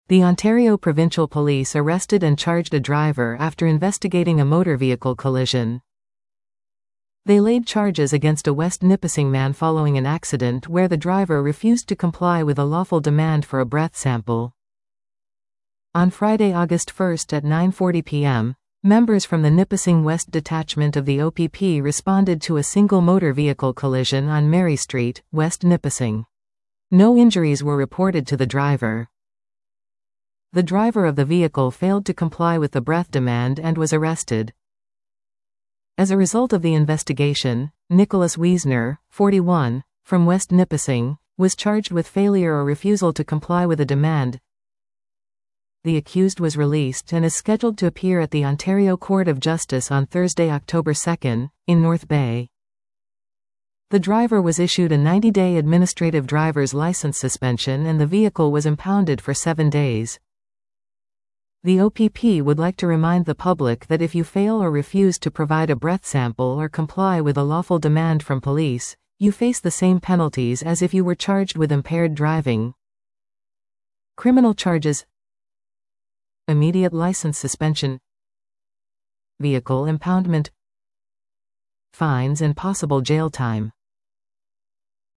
The Ontario Provincial Police arrested and charged a driver after investigating a motor vehicle collision. They laid charges against a West Nipissing man following an accident where the driver refused to comply with a lawful demand for a breath sample. On Friday, August 1 at 9:40 p.m., members from the Nipissing West Detachment of the OPP responded to a single motor vehicle collision on Mary Street, West Nipissing. No injuries were reported to the driver. The driver of the vehicle failed to comply with the breath demand and was arrested. As a result of the investigation, Nicholas Wiesner, 41, from West Nipissing, was charged with failure or refusal to comply with a demand. The accused was released and is scheduled to appear at the Ontario Court of Justice on Thursday, October 2, in North Bay. The driver was issued a 90-day administrative driver's license suspension and the vehicle was impounded for 7 days. The OPP would like to remind the public that if you fail or refuse to provide a breath sample or comply with a lawful demand from police, you face the same penalties as if you were charged with impaired driving. Criminal charges: immediate license suspension, vehicle impoundment, fines and possible jail time.